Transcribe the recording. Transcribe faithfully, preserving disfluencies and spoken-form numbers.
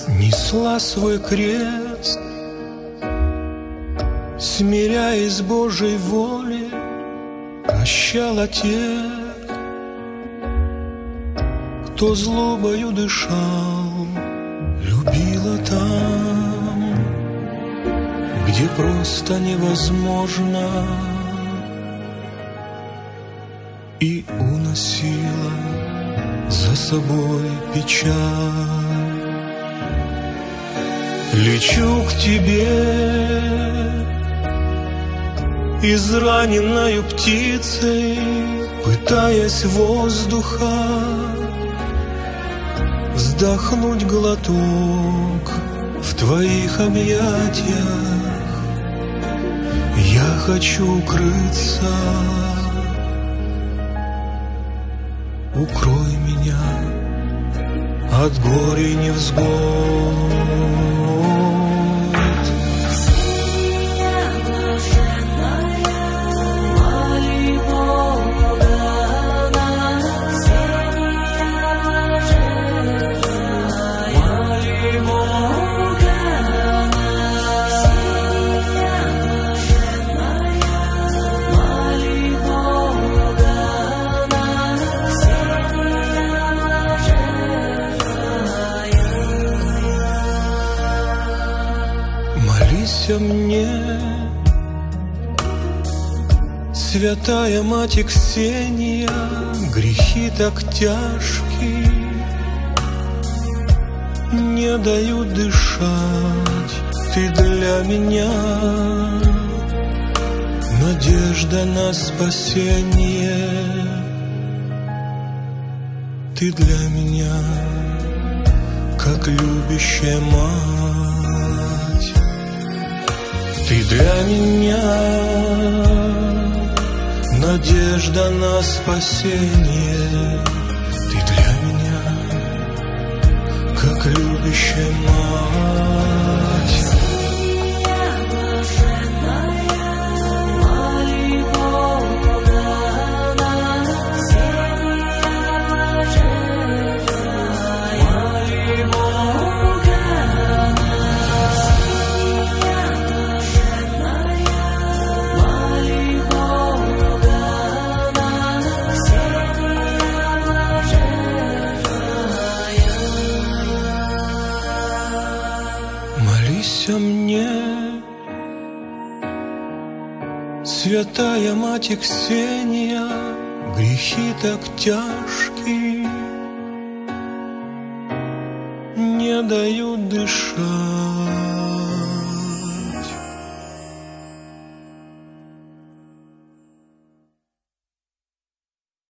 Несла свой крест, смиряясь Божьей воле, прощала тех, кто злобою дышал, любила там, где просто невозможно, и уносила за собой печаль. Лечу к тебе израненною птицей, пытаясь воздуха вздохнуть глоток в твоих объятиях. Я хочу укрыться, укрой меня от горя и невзгод. Мне, святая мать Ксения, грехи так тяжкие не дают дышать. Ты для меня надежда на спасение. Ты для меня как любящая мать. Ты для меня надежда на спасение. Ты для меня как любящая мать. Мне, святая мать Ксения, грехи так тяжкие не дают дышать.